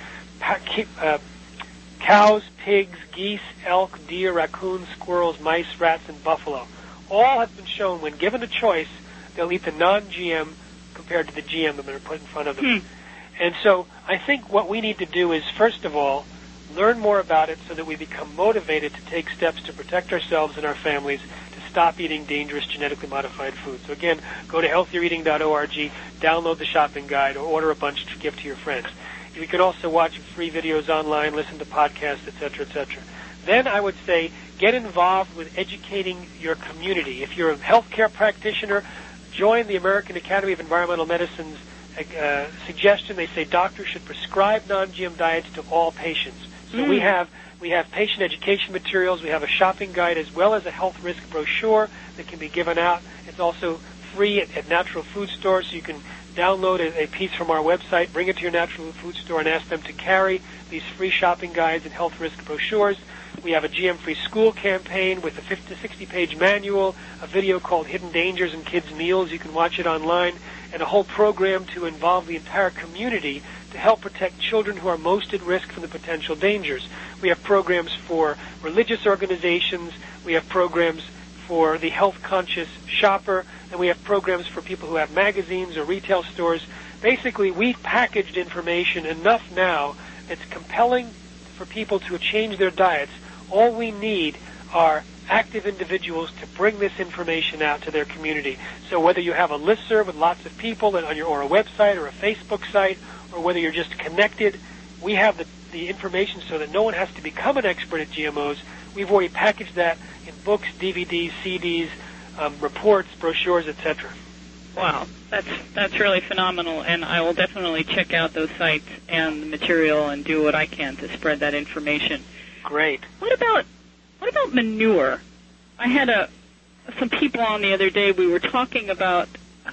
uh, cows, pigs, geese, elk, deer, raccoons, squirrels, mice, rats, and buffalo. All have been shown when given a choice, they'll eat the non-G M compared to the G M that are put in front of them. Hmm. And so I think what we need to do is, first of all, learn more about it so that we become motivated to take steps to protect ourselves and our families, to stop eating dangerous genetically modified food. So again, go to healthier eating dot org, download the shopping guide, or order a bunch to give to your friends. You can also watch free videos online, listen to podcasts, et cetera, et cetera. Then I would say get involved with educating your community. If you're a healthcare practitioner, join the American Academy of Environmental Medicine's uh, suggestion. They say doctors should prescribe non-G M diets to all patients. So mm. we have we have patient education materials. We have a shopping guide as well as a health risk brochure that can be given out. It's also free at, at natural food stores, so you can download a, a piece from our website, bring it to your natural food store, and ask them to carry these free shopping guides and health risk brochures. We have a G M-free school campaign with a fifty to sixty-page manual, a video called Hidden Dangers in Kids' Meals. You can watch it online, and a whole program to involve the entire community to help protect children who are most at risk from the potential dangers. We have programs for religious organizations. We have programs for the health-conscious shopper, and we have programs for people who have magazines or retail stores. Basically, we've packaged information enough now that's compelling for people to change their diets. All we need are active individuals to bring this information out to their community. So whether you have a listserv with lots of people on your, or a website or a Facebook site, or whether you're just connected, we have the, the information so that no one has to become an expert at G M Os. We've already packaged that in books, D V Ds, C Ds, um, reports, brochures, et cetera. Wow, that's that's really phenomenal, and I will definitely check out those sites and the material and do what I can to spread that information. Great. What about what about manure? I had a some people on the other day. We were talking about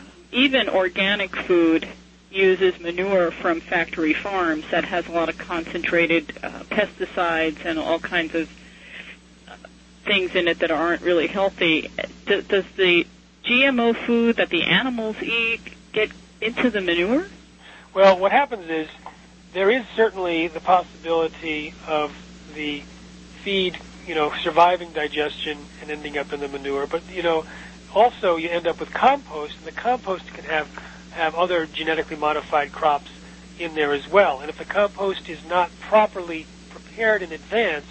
even organic food uses manure from factory farms that has a lot of concentrated uh, pesticides and all kinds of uh, things in it that aren't really healthy. D- does the G M O food that the animals eat get into the manure? Well, what happens is there is certainly the possibility of the feed, you know, surviving digestion and ending up in the manure. But, you know, also you end up with compost, and the compost can have, have other genetically modified crops in there as well. And if the compost is not properly prepared in advance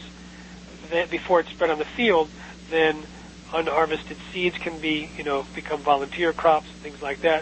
that before it's spread on the field, then unharvested seeds can be, you know, become volunteer crops and things like that.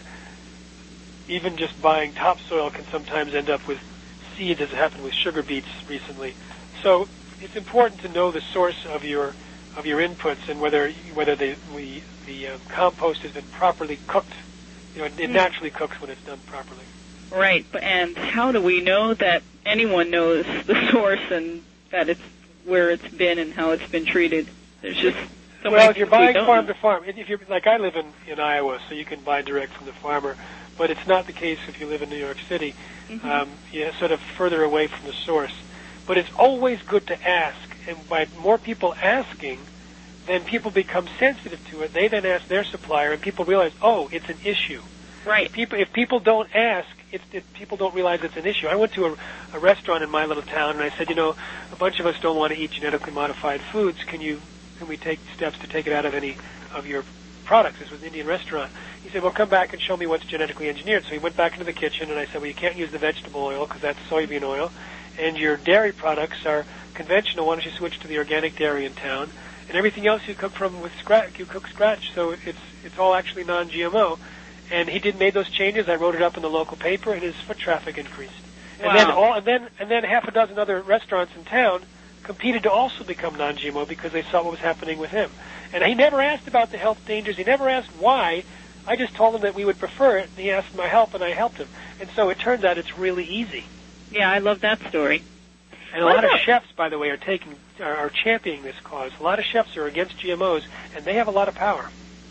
Even just buying topsoil can sometimes end up with seeds, as happened with sugar beets recently. So it's important to know the source of your of your inputs and whether whether the we, the uh, compost has been properly cooked. You know, it, it naturally cooks when it's done properly. Right, and how do we know that anyone knows the source and that it's where it's been and how it's been treated? There's just so well, if you're buying we farm know. to farm, if you're like I live in in Iowa, so you can buy direct from the farmer. But it's not the case if you live in New York City. Mm-hmm. Um, you're sort of further away from the source. But it's always good to ask, and by more people asking, then people become sensitive to it. They then ask their supplier, and people realize, oh, it's an issue. Right. People, if people don't ask, it's, it, people don't realize it's an issue. I went to a, a restaurant in my little town, and I said, you know, a bunch of us don't want to eat genetically modified foods. Can you, can we take steps to take it out of any of your products? This was an Indian restaurant. He said, well, come back and show me what's genetically engineered. So he went back into the kitchen, and I said, well, you can't use the vegetable oil because that's soybean oil, and your dairy products are conventional. Why don't you switch to the organic dairy in town? and everything else you cook from with scratch, you cook scratch. So it's it's all actually non-G M O. And he did made those changes. I wrote it up in the local paper, and his foot traffic increased. Wow. And then all and then and then half a dozen other restaurants in town competed to also become non-G M O because they saw what was happening with him. And he never asked about the health dangers. He never asked why. I just told him that we would prefer it, and he asked my help, and I helped him. And so it turns out it's really easy. Yeah, I love that story. And a what lot about- of chefs, by the way, are taking are, are championing this cause. A lot of chefs are against G M Os, and they have a lot of power.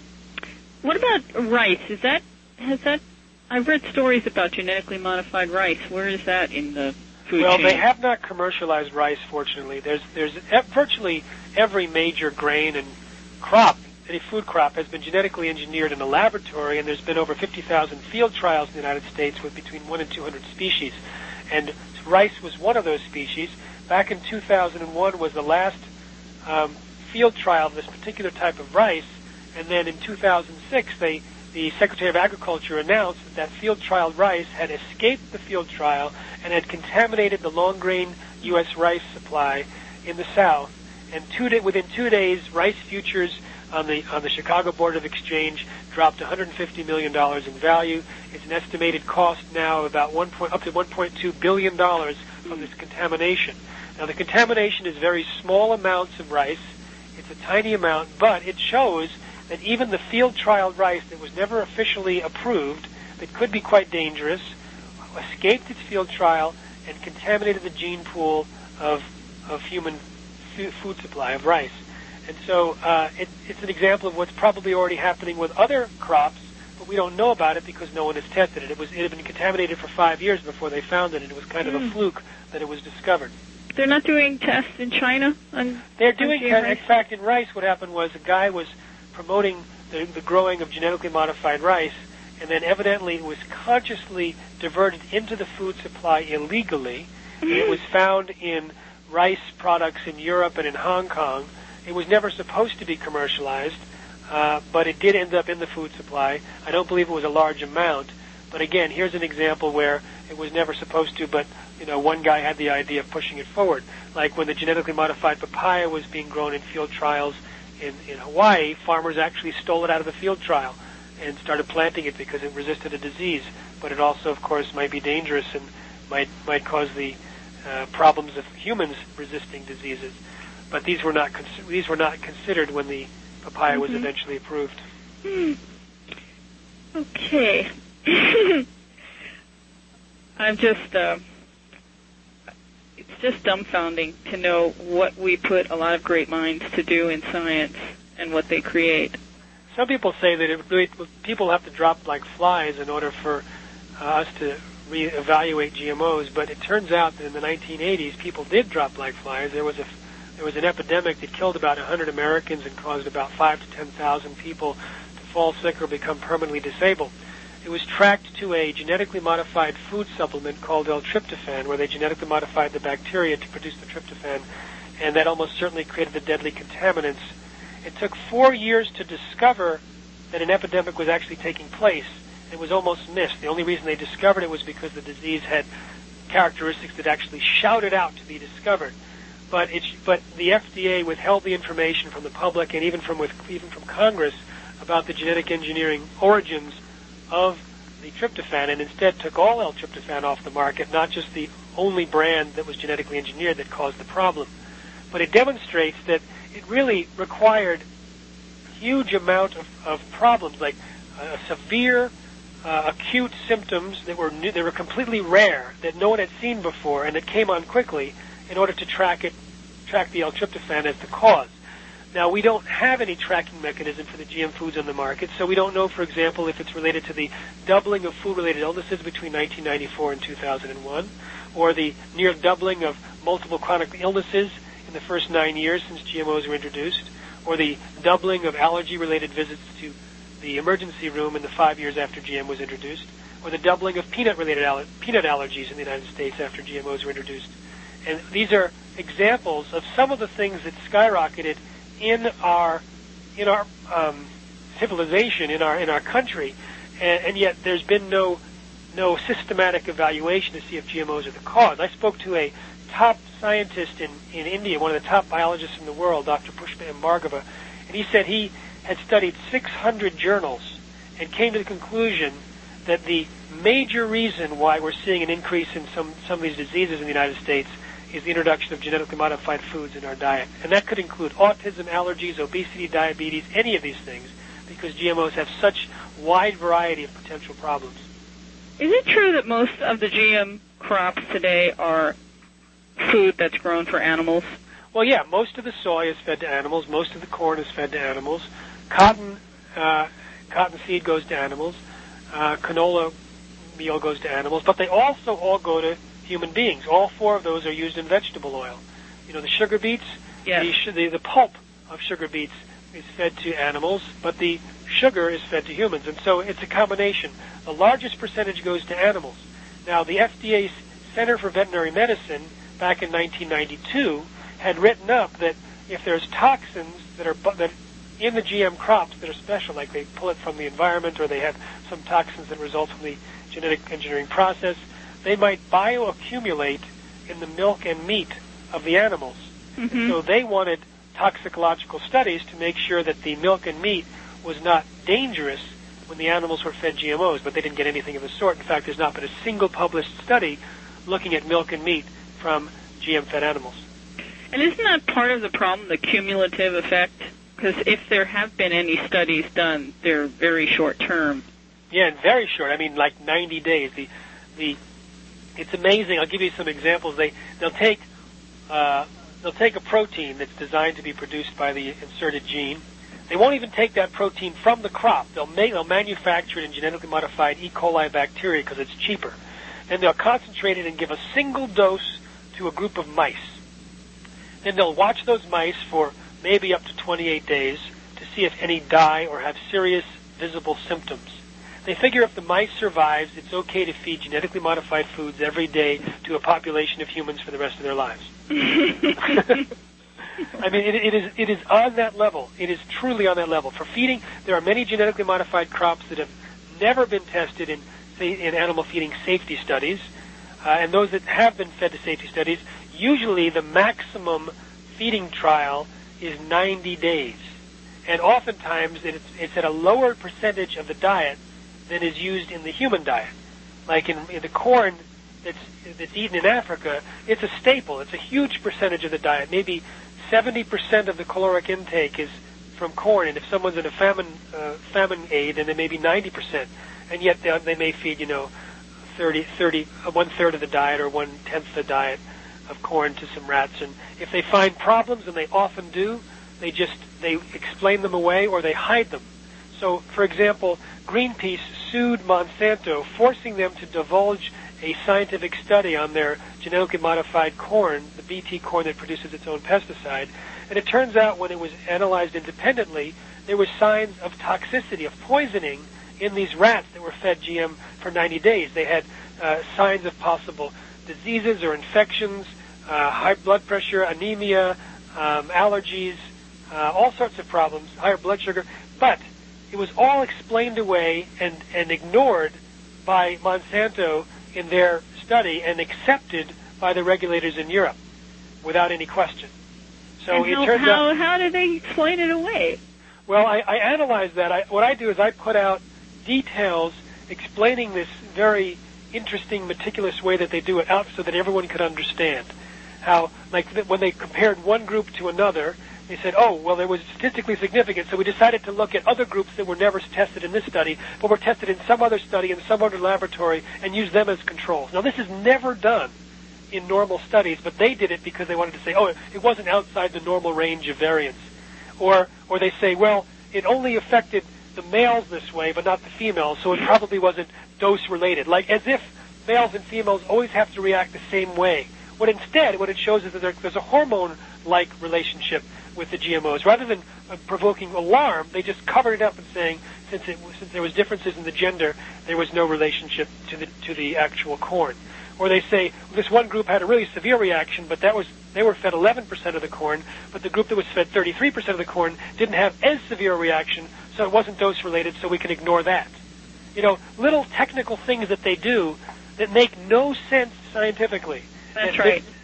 What about rice? Is that has that? I've read stories about genetically modified rice. Where is that in the food Well, chain? they have not commercialized rice, fortunately. There's there's virtually every major grain and crop, any food crop, has been genetically engineered in a laboratory, and there's been over fifty thousand field trials in the United States with between one and two hundred species. And rice was one of those species. Back in two thousand one was the last um, field trial of this particular type of rice, and then in two thousand six, they, the Secretary of Agriculture announced that that field trial rice had escaped the field trial and had contaminated the long-grain U S rice supply in the South. And two day, within two days, rice futures on the on the Chicago Board of Exchange dropped one hundred fifty million dollars in value. It's an estimated cost now of about one point, up to one point two billion dollars from this contamination. Now, the contamination is very small amounts of rice. It's a tiny amount, but it shows that even the field trial rice that was never officially approved, that could be quite dangerous, escaped its field trial and contaminated the gene pool of of human food supply of rice. And so uh, it, it's an example of what's probably already happening with other crops, but we don't know about it because no one has tested it. It was it had been contaminated for five years before they found it, and it was kind of a fluke that it was discovered. They're not doing tests in China on They're doing on tests. In fact, in rice, what happened was a guy was promoting the, the growing of genetically modified rice, and then evidently it was consciously diverted into the food supply illegally. And it was found in rice products in Europe and in Hong Kong. It was never supposed to be commercialized, uh, but it did end up in the food supply. I don't believe it was a large amount, but again, here's an example where it was never supposed to, but you know, one guy had the idea of pushing it forward. Like when the genetically modified papaya was being grown in field trials in, in Hawaii, farmers actually stole it out of the field trial and started planting it because it resisted a disease. But it also, of course, might be dangerous and might might cause the uh, problems of humans resisting diseases. But these were not cons- these were not considered when the papaya mm-hmm. was eventually approved. Hmm. Okay. I'm just, uh, it's just dumbfounding to know what we put a lot of great minds to do in science and what they create. Some people say that it really, people have to drop like flies in order for uh, us to reevaluate G M Os, but it turns out that in the nineteen eighties, people did drop like flies. There was a there was an epidemic that killed about one hundred Americans and caused about five to ten thousand people to fall sick or become permanently disabled. It was tracked to a genetically modified food supplement called L-tryptophan, where they genetically modified the bacteria to produce the tryptophan, and that almost certainly created the deadly contaminants. It took four years to discover that an epidemic was actually taking place. It was almost missed. The only reason they discovered it was because the disease had characteristics that actually shouted out to be discovered. But it, but the F D A withheld the information from the public and even from with, even from Congress about the genetic engineering origins of the tryptophan, and instead took all L-tryptophan off the market, not just the only brand that was genetically engineered that caused the problem. But it demonstrates that it really required a huge amount of, of problems, like uh, severe, uh, acute symptoms that were new, that were completely rare, that no one had seen before, and that came on quickly in order to track it, track the L-tryptophan as the cause. Now, we don't have any tracking mechanism for the G M foods on the market, so we don't know, for example, if it's related to the doubling of food-related illnesses between nineteen ninety-four and two thousand one, or the near doubling of multiple chronic illnesses in the first nine years since G M Os were introduced, or the doubling of allergy-related visits to the emergency room in the five years after G M was introduced, or the doubling of peanut-related aller- peanut allergies in the United States after G M Os were introduced. And these are examples of some of the things that skyrocketed in our in our um, civilization, in our in our country, and, and yet there's been no no systematic evaluation to see if G M Os are the cause. I spoke to a top scientist in, in India, one of the top biologists in the world, Doctor Pushpa M. Bhargava, and he said he had studied six hundred journals and came to the conclusion that the major reason why we're seeing an increase in some, some of these diseases in the United States is the introduction of genetically modified foods in our diet. And that could include autism, allergies, obesity, diabetes, any of these things, because G M Os have such wide variety of potential problems. Is it true that most of the G M crops today are food that's grown for animals? Well, yeah, most of the soy is fed to animals. Most of the corn is fed to animals. Cotton, uh, cotton seed goes to animals. Uh, canola meal goes to animals. But they also all go to human beings. All four of those are used in vegetable oil. You know, the sugar beets, yes. the, the, the pulp of sugar beets is fed to animals, but the sugar is fed to humans. And so it's a combination. The largest percentage goes to animals. Now, the F D A's Center for Veterinary Medicine, back in nineteen ninety-two, had written up that if there's toxins that are that in the G M crops that are special, like they pull it from the environment or they have some toxins that result from the genetic engineering process, they might bioaccumulate in the milk and meat of the animals. Mm-hmm. So they wanted toxicological studies to make sure that the milk and meat was not dangerous when the animals were fed G M Os, but they didn't get anything of the sort. In fact, there's not been a single published study looking at milk and meat from G M-fed animals. And isn't that part of the problem, the cumulative effect? Because if there have been any studies done, they're very short-term. Yeah, and very short. I mean, like ninety days. The, the, it's amazing. I'll give you some examples. They, they'll take, uh, they'll take a protein that's designed to be produced by the inserted gene. They won't even take that protein from the crop. They'll make, they'll manufacture it in genetically modified E. coli bacteria because it's cheaper. Then they'll concentrate it and give a single dose to a group of mice. Then they'll watch those mice for maybe up to twenty-eight days to see if any die or have serious visible symptoms. They figure if the mice survives, it's okay to feed genetically modified foods every day to a population of humans for the rest of their lives. I mean, it, it is it is on that level. It is truly on that level. For feeding, there are many genetically modified crops that have never been tested in in animal feeding safety studies, uh, and those that have been fed to safety studies, usually the maximum feeding trial is ninety days. And oftentimes it's, it's at a lower percentage of the diet than is used in the human diet. Like in, in the corn that's, that's eaten in Africa, it's a staple. It's a huge percentage of the diet. Maybe seventy percent of the caloric intake is from corn, and if someone's in a famine uh, famine aid, then it may be ninety percent. And yet they, they may feed, you know, thirty, thirty, uh, one-third of the diet or one-tenth the diet of corn to some rats. And if they find problems, and they often do, they just, they explain them away or they hide them. So, for example, Greenpeace sued Monsanto, forcing them to divulge a scientific study on their genetically modified corn, the B T corn that produces its own pesticide. And it turns out when it was analyzed independently, there were signs of toxicity, of poisoning in these rats that were fed G M for ninety days. They had uh, signs of possible diseases or infections, uh, high blood pressure, anemia, um, allergies, uh, all sorts of problems, higher blood sugar. But it was all explained away and, and ignored by Monsanto in their study and accepted by the regulators in Europe without any question. So and it how, turns how, out. How did they explain it away? Well, I, I analyzed that. I, what I do is I put out details explaining this very interesting, meticulous way that they do it out so that everyone could understand. How, like, th- when they compared one group to another, they said, oh, well, it was statistically significant, so we decided to look at other groups that were never tested in this study, but were tested in some other study in some other laboratory and use them as controls. Now, this is never done in normal studies, but they did it because they wanted to say, oh, it wasn't outside the normal range of variance. Or, or they say, well, it only affected the males this way, but not the females, so it probably wasn't dose-related. Like, as if males and females always have to react the same way. When instead, what it shows is that there, there's a hormone-like relationship with the G M Os. Rather than uh, provoking alarm, they just covered it up and saying, since, it, since there was differences in the gender, there was no relationship to the to the actual corn. Or they say, this one group had a really severe reaction, but that was they were fed eleven percent of the corn, but the group that was fed thirty-three percent of the corn didn't have as severe a reaction, so it wasn't dose-related, so we can ignore that. You know, little technical things that they do that make no sense scientifically. That's and right.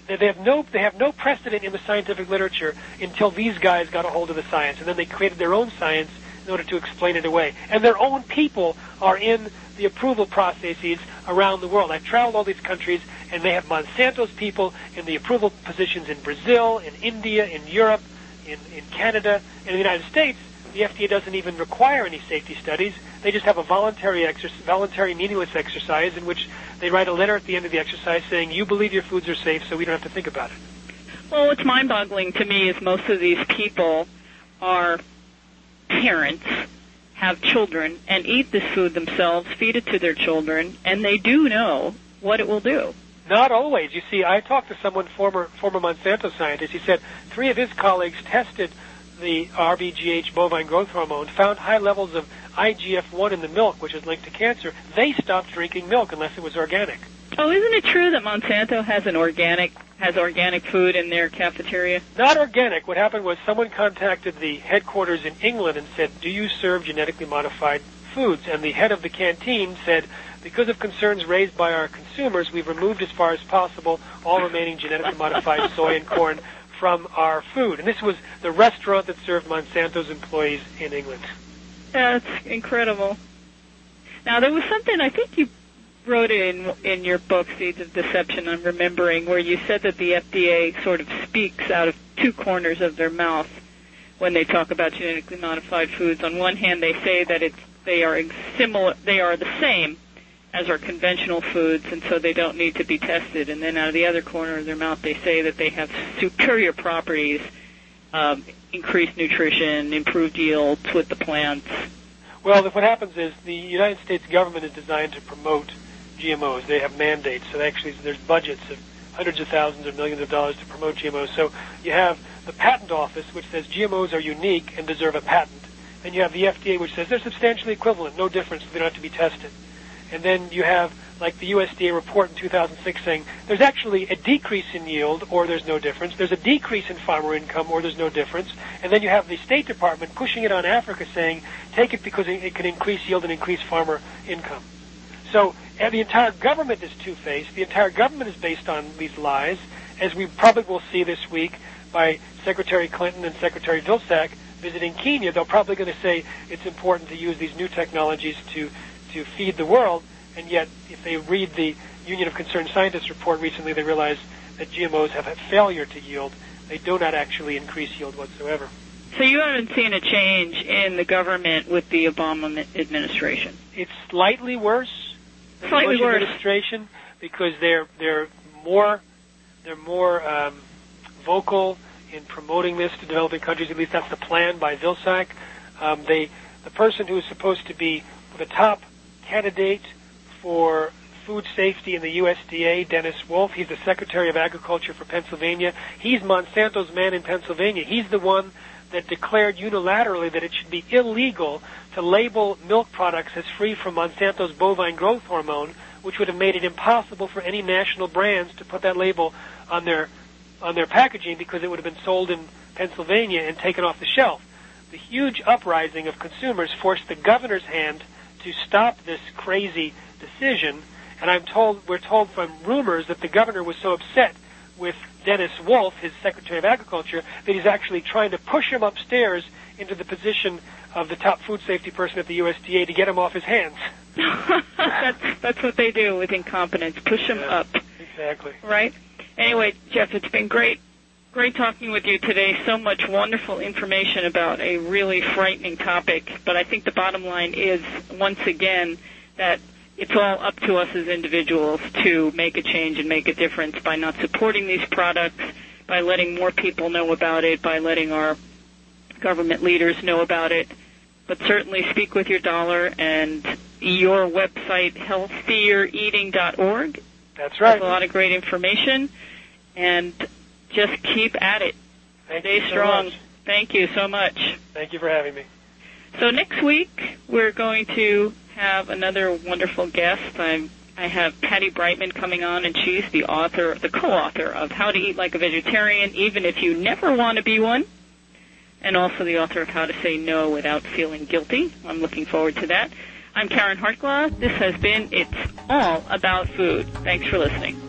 They they have no they have no precedent in the scientific literature until these guys got a hold of the science, and then they created their own science in order to explain it away. And their own people are in the approval processes around the world. I've traveled all these countries, and they have Monsanto's people in the approval positions in Brazil, in India, in Europe, in, in Canada, and in the United States. The F D A doesn't even require any safety studies. They just have a voluntary, exercise, voluntary meaningless exercise in which they write a letter at the end of the exercise saying, you believe your foods are safe, so we don't have to think about it. Well, what's mind-boggling to me is most of these people are parents, have children, and eat this food themselves, feed it to their children, and they do know what it will do. Not always. You see, I talked to someone, former former Monsanto scientist. He said three of his colleagues tested the R B G H bovine growth hormone, found high levels of I G F one in the milk, which is linked to cancer. They stopped drinking milk unless it was organic. Oh, isn't it true that Monsanto has an organic has organic food in their cafeteria? Not organic. What happened was someone contacted the headquarters in England and said, do you serve genetically modified foods? And the head of the canteen said, because of concerns raised by our consumers, we've removed as far as possible all remaining genetically modified soy and corn from our food. And this was the restaurant that served Monsanto's employees in England. That's incredible. Now, there was something, I think you wrote it in, in your book, Seeds of Deception, I'm remembering, where you said that the F D A sort of speaks out of two corners of their mouth when they talk about genetically modified foods. On one hand, they say that it's they are similar, they are the same as our conventional foods, and so they don't need to be tested. And then out of the other corner of their mouth, they say that they have superior properties, um, increased nutrition, improved yields with the plants. Well, what happens is the United States government is designed to promote G M Os. They have mandates, so actually there's budgets of hundreds of thousands or millions of dollars to promote G M Os. So you have the patent office, which says G M Os are unique and deserve a patent. Then you have the F D A, which says they're substantially equivalent, no difference, so they don't have to be tested. And then you have, like the U S D A report in two thousand six saying there's actually a decrease in yield or there's no difference. There's a decrease in farmer income or there's no difference. And then you have the State Department pushing it on Africa saying take it because it can increase yield and increase farmer income. So and the entire government is two-faced. The entire government is based on these lies, as we probably will see this week by Secretary Clinton and Secretary Vilsack visiting Kenya. They're probably going to say it's important to use these new technologies to to feed the world, and yet if they read the Union of Concerned Scientists report recently, they realize that G M Os have a failure to yield. They do not actually increase yield whatsoever. So you haven't seen a change in the government with the Obama administration? It's slightly worse than slightly the Bush worse. administration because they're they're more they're more um, vocal in promoting this to developing countries. At least that's the plan by Vilsack. Um, they the person who is supposed to be the top candidate for food safety in the U S D A, Dennis Wolf. He's the Secretary of Agriculture for Pennsylvania. He's Monsanto's man in Pennsylvania. He's the one that declared unilaterally that it should be illegal to label milk products as free from Monsanto's bovine growth hormone, which would have made it impossible for any national brands to put that label on their on their packaging because it would have been sold in Pennsylvania and taken off the shelf. The huge uprising of consumers forced the governor's hand to stop this crazy decision, and I'm told we're told from rumors that the governor was so upset with Dennis Wolf, his Secretary of Agriculture, that he's actually trying to push him upstairs into the position of the top food safety person at the U S D A to get him off his hands. that's that's what they do with incompetence, push him yeah, up. Exactly. Right? Anyway, Jeff, it's been great. Great talking with you today. So much wonderful information about a really frightening topic. But I think the bottom line is, once again, that it's all up to us as individuals to make a change and make a difference by not supporting these products, by letting more people know about it, by letting our government leaders know about it. But certainly speak with your dollar, and your website, healthier eating dot org. That's right. Has a lot of great information. And just keep at it. Thank Stay you so strong. much. Thank you so much. Thank you for having me. So next week, we're going to have another wonderful guest. I'm, I have Patty Brightman coming on, and she's the author, the co-author of How to Eat Like a Vegetarian, Even If You Never Want to Be One, and also the author of How to Say No Without Feeling Guilty. I'm looking forward to that. I'm Karen Hartglass. This has been It's All About Food. Thanks for listening.